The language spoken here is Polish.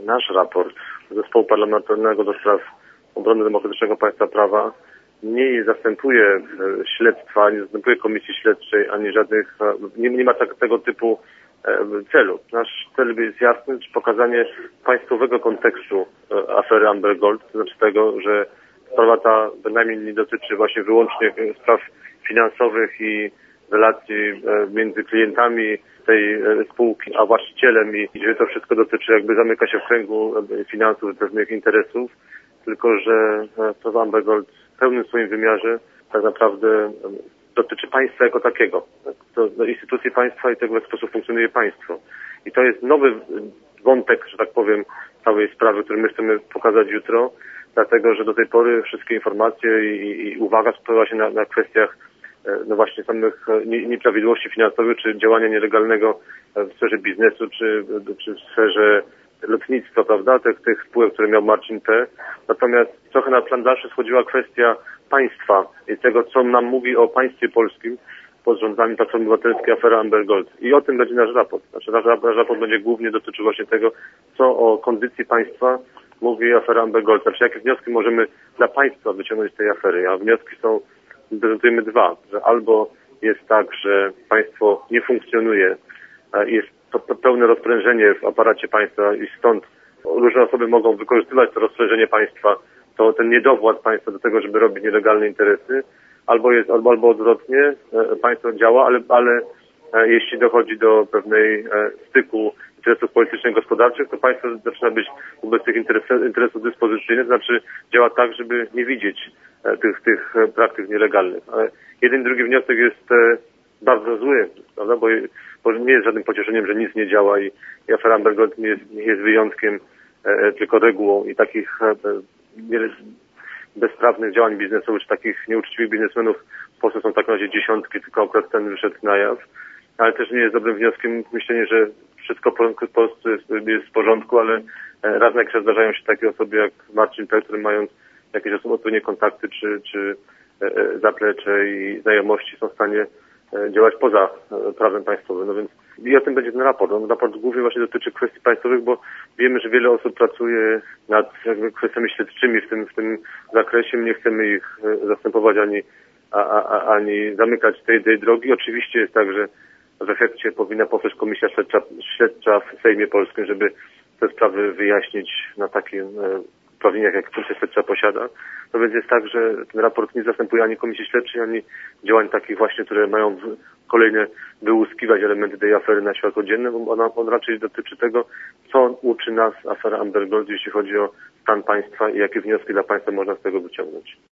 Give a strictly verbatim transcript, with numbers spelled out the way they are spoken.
nasz raport Zespołu Parlamentarnego do Spraw Obrony Demokratycznego Państwa Prawa nie zastępuje śledztwa, nie zastępuje komisji śledczej, ani żadnych, nie, nie ma tak, tego typu celu. Nasz cel jest jasny, czy pokazanie państwowego kontekstu afery Amber Gold, to znaczy tego, że sprawa ta bynajmniej nie dotyczy właśnie wyłącznie spraw finansowych i relacji między klientami tej spółki, a właścicielem i że to wszystko dotyczy, jakby zamyka się w kręgu finansów, pewnych interesów, tylko że sprawa Amber Gold w pełnym swoim wymiarze tak naprawdę dotyczy państwa jako takiego, do, do instytucji państwa i tego, w jaki sposób funkcjonuje państwo. I to jest nowy wątek, że tak powiem, całej sprawy, który my chcemy pokazać jutro, dlatego, że do tej pory wszystkie informacje i, i uwaga skupiała się na, na kwestiach no właśnie samych nieprawidłowości finansowych, czy działania nielegalnego w sferze biznesu, czy, czy w sferze lotnictwa, prawda, tych, tych spółek, które miał Marcin P. Natomiast trochę na plan dalszy schodziła kwestia państwa i tego, co nam mówi o państwie polskim pod rządami Platformy Obywatelskiej afera Amber Gold. I o tym będzie nasz raport. Znaczy nasz, nasz raport będzie głównie dotyczył właśnie tego, co o kondycji państwa mówi afera Amber Gold. Znaczy jakie wnioski możemy dla państwa wyciągnąć z tej afery. A wnioski są, prezentujemy dwa, że albo jest tak, że państwo nie funkcjonuje, jest to pełne rozprężenie w aparacie państwa i stąd różne osoby mogą wykorzystywać to rozprężenie państwa, to ten niedowład państwa do tego, żeby robić nielegalne interesy, albo jest, albo, albo odwrotnie, państwo działa, ale, ale jeśli dochodzi do pewnej styku interesów politycznych i gospodarczych, to państwo zaczyna być wobec tych interesów, interesów dyspozycyjnych, to znaczy działa tak, żeby nie widzieć tych, tych praktyk nielegalnych. Ale jeden i drugi wniosek jest bardzo zły, prawda? Bo, bo nie jest żadnym pocieszeniem, że nic nie działa i, i afera Amber Gold nie jest, nie jest wyjątkiem, e, tylko regułą i takich e, wiele bezprawnych działań biznesowych, czy takich nieuczciwych biznesmenów w Polsce są w takim razie dziesiątki, tylko akurat ten wyszedł na jaw. Ale też nie jest dobrym wnioskiem myślenie, że wszystko w Polsce jest, jest w porządku, ale raz na jakiś czas zdarzają się takie osoby jak Marcin P., który mając jakieś odpowiednie kontakty czy, czy zaplecze i znajomości są w stanie działać poza prawem państwowym. No więc i o tym będzie ten raport. On raport głównie właśnie dotyczy kwestii państwowych, bo wiemy, że wiele osób pracuje nad jakby kwestiami śledczymi w tym, w tym zakresie. My nie chcemy ich zastępować ani, a, a, ani zamykać tej, tej drogi. Oczywiście jest tak, że w efekcie powinna powstać komisja śledcza, śledcza w Sejmie Polskim, żeby te sprawy wyjaśnić na takim uprawnieniach, jak komisja śledcza posiada. No więc jest tak, że ten raport nie zastępuje ani komisji śledczej, ani działań takich właśnie, które mają kolejne wyłuskiwać elementy tej afery na światło dzienne, bo ona, on raczej dotyczy tego, co uczy nas afera Amber Gold, jeśli chodzi o stan państwa i jakie wnioski dla państwa można z tego wyciągnąć.